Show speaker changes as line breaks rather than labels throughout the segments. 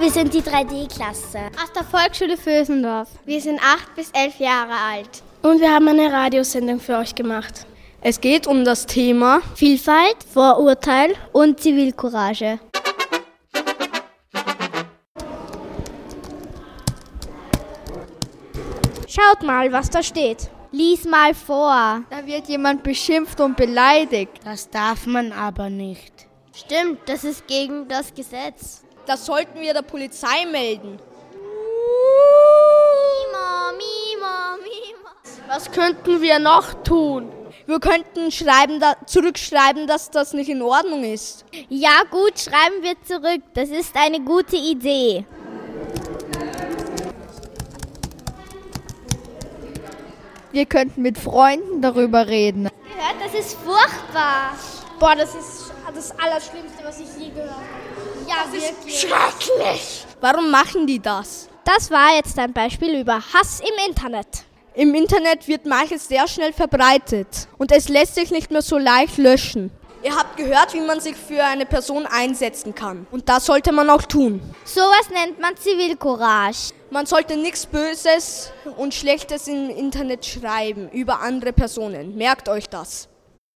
Wir sind die 3D-Klasse
aus der Volksschule Vösendorf.
Wir sind 8 bis 11 Jahre alt.
Und wir haben eine Radiosendung für euch gemacht.
Es geht um das Thema
Vielfalt, Vorurteil und Zivilcourage.
Schaut mal, was da steht.
Lies mal vor.
Da wird jemand beschimpft und beleidigt.
Das darf man aber nicht.
Stimmt, das ist gegen das Gesetz.
Das sollten wir der Polizei melden.
Was könnten wir noch tun?
Wir könnten zurückschreiben, dass das nicht in Ordnung ist.
Ja gut, schreiben wir zurück. Das ist eine gute Idee.
Wir könnten mit Freunden darüber reden.
Gehört, das ist furchtbar.
Boah, das ist das Allerschlimmste, was ich je gehört habe.
Ja, wirklich.
Schrecklich! Warum machen die das?
Das war jetzt ein Beispiel über Hass im Internet.
Im Internet wird manches sehr schnell verbreitet und es lässt sich nicht mehr so leicht löschen. Ihr habt gehört, wie man sich für eine Person einsetzen kann. Und das sollte man auch tun.
Sowas nennt man Zivilcourage.
Man sollte nichts Böses und Schlechtes im Internet schreiben über andere Personen. Merkt euch das.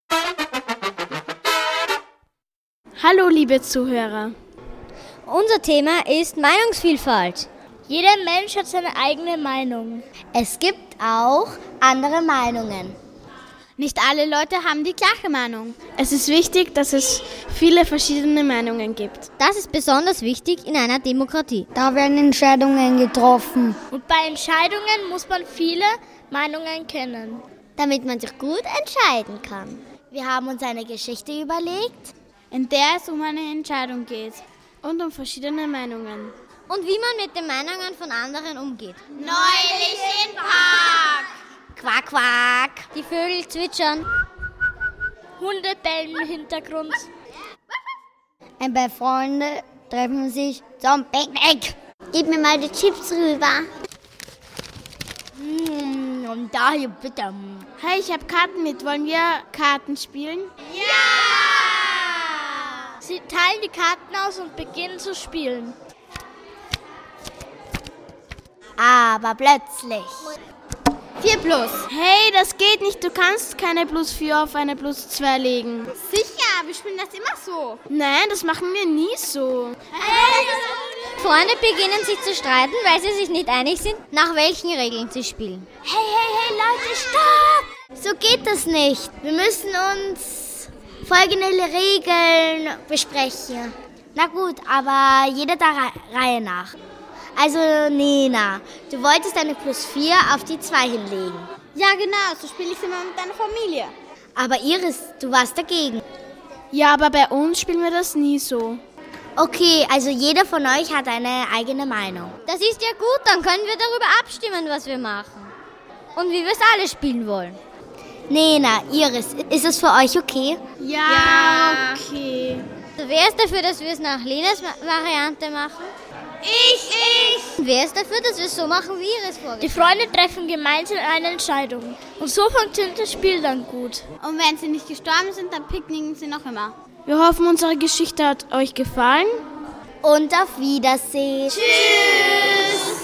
Hallo, liebe Zuhörer.
Unser Thema ist Meinungsvielfalt.
Jeder Mensch hat seine eigene Meinung.
Es gibt auch andere Meinungen.
Nicht alle Leute haben die gleiche Meinung.
Es ist wichtig, dass es viele verschiedene Meinungen gibt.
Das ist besonders wichtig in einer Demokratie.
Da werden Entscheidungen getroffen.
Und bei Entscheidungen muss man viele Meinungen kennen,
damit man sich gut entscheiden kann. Wir haben uns eine Geschichte überlegt,
in der es um eine Entscheidung geht.
Und um verschiedene Meinungen.
Und wie man mit den Meinungen von anderen umgeht.
Neulich im Park.
Quack, quack.
Die Vögel zwitschern.
Hunde bellen im Hintergrund.
Ein paar Freunde treffen sich zum Picknick. Gib mir mal die Chips rüber.
Und da hier bitte. Hey, ich habe Karten mit. Wollen wir Karten spielen?
Ja!
Sie teilen die Karten aus und beginnen zu spielen.
Aber plötzlich.
4 plus.
Hey, das geht nicht. Du kannst keine plus 4 auf eine plus 2 legen.
Sicher, wir spielen das immer so.
Nein, das machen wir nie so.
Hey, Freunde beginnen sich zu streiten, weil sie sich nicht einig sind, nach welchen Regeln sie spielen.
Hey, Leute, stopp! So geht das nicht. Wir müssen uns folgende Regeln besprechen. Na gut, aber jeder der Reihe nach. Also Nena, du wolltest deine plus 4 auf die 2 hinlegen.
Ja genau, so spiele ich immer mit deiner Familie.
Aber Iris, du warst dagegen.
Ja, aber bei uns spielen wir das nie so.
Okay, also jeder von euch hat eine eigene Meinung.
Das ist ja gut, dann können wir darüber abstimmen, was wir machen. Und wie wir es alle spielen wollen.
Nena, Iris, ist es für euch okay?
Ja, okay.
Wer ist dafür, dass wir es nach Lenas Variante machen?
Ich!
Wer ist dafür, dass wir es so machen, wie Iris vorgeschlagen?
Die Freunde treffen gemeinsam eine Entscheidung. Und so funktioniert das Spiel dann gut.
Und wenn sie nicht gestorben sind, dann picknicken sie noch immer.
Wir hoffen, unsere Geschichte hat euch gefallen.
Und auf Wiedersehen.
Tschüss!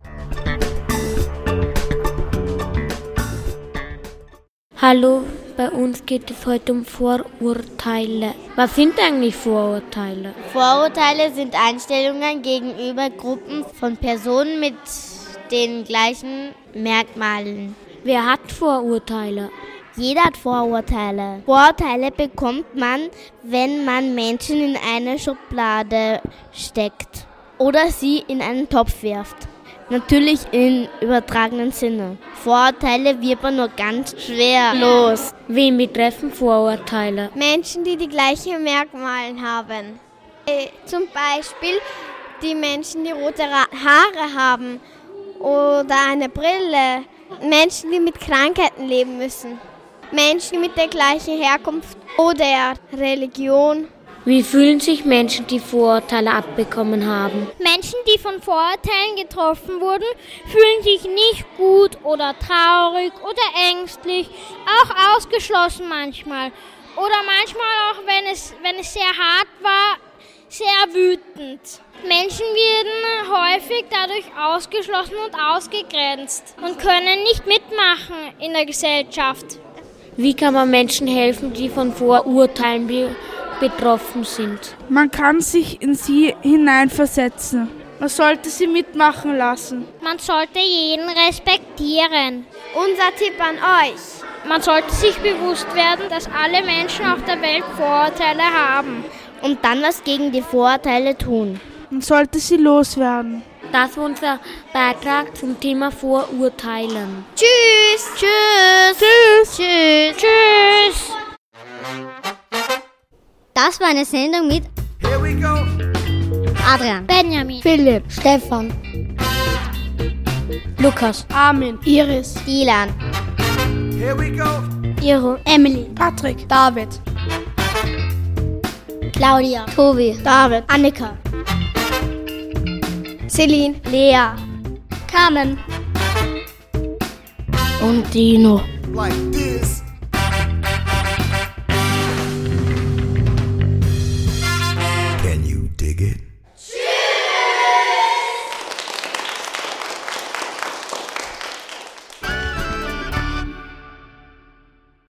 Hallo, bei uns geht es heute um Vorurteile. Was sind eigentlich Vorurteile?
Vorurteile sind Einstellungen gegenüber Gruppen von Personen mit den gleichen Merkmalen.
Wer hat Vorurteile?
Jeder hat Vorurteile. Vorurteile bekommt man, wenn man Menschen in eine Schublade steckt oder sie in einen Topf wirft. Natürlich im übertragenen Sinne. Vorurteile wird man nur ganz schwer los.
Wen betreffen Vorurteile?
Menschen, die die gleichen Merkmale haben. Zum Beispiel die Menschen, die rote Haare haben oder eine Brille. Menschen, die mit Krankheiten leben müssen. Menschen mit der gleichen Herkunft oder Religion.
Wie fühlen sich Menschen, die Vorurteile abbekommen haben?
Menschen, die von Vorurteilen getroffen wurden, fühlen sich nicht gut oder traurig oder ängstlich, auch ausgeschlossen manchmal. Oder manchmal auch, wenn es sehr hart war, sehr wütend. Menschen werden häufig dadurch ausgeschlossen und ausgegrenzt und können nicht mitmachen in der Gesellschaft.
Wie kann man Menschen helfen, die von Vorurteilen betroffen sind?
Man kann sich in sie hineinversetzen. Man sollte sie mitmachen lassen.
Man sollte jeden respektieren.
Unser Tipp an euch.
Man sollte sich bewusst werden, dass alle Menschen auf der Welt Vorurteile haben.
Und dann was gegen die Vorurteile tun.
Man sollte sie loswerden.
Das war unser Beitrag zum Thema Vorurteilen.
Tschüss.
Tschüss.
Tschüss.
Tschüss.
Tschüss.
Das war eine Sendung mit Adrian,
Benjamin,
Philipp,
Stefan,
Lukas,
Armin,
Iris,
Dylan,
Iro,
Emily,
Patrick,
David,
Claudia, Tobi,
David,
Annika,
Celine,
Lea
Carmen
und Dino.
Like this.